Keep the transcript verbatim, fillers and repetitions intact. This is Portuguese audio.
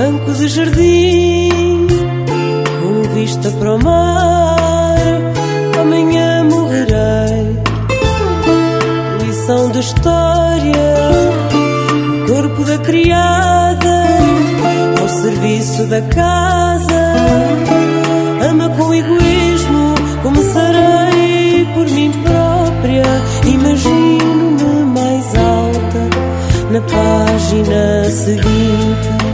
banco de jardim, com vista para o mar, amanhã morrerei. Lição de história, o corpo da criada, ao serviço da casa. Ama com egoísmo, começarei por mim própria. Imagino-me mais alta na página seguinte.